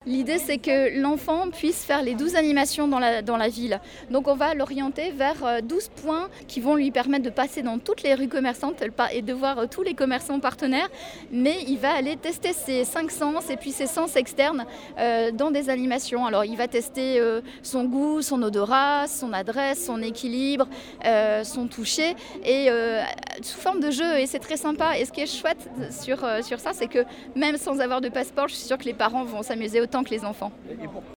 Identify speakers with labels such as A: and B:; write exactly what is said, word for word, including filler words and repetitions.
A: L'idée, c'est que l'enfant puisse faire les douze animations dans la, dans la ville. Donc on va l'orienter vers douze points qui vont lui permettre de passer dans toutes les rues commerçantes et de voir tous les commerçants partenaires. Mais il va aller tester ses cinq sens et puis ses sens externes euh, dans des animations. Alors il va tester euh, son goût, son odorat, son adresse, son équilibre, euh, son toucher et euh, sous forme de jeu. Et c'est très sympa. Et ce qui est chouette sur, euh, sur ça, c'est que même sans avoir de passeport, je suis sûre que les parents vont s'amuser autant que les enfants.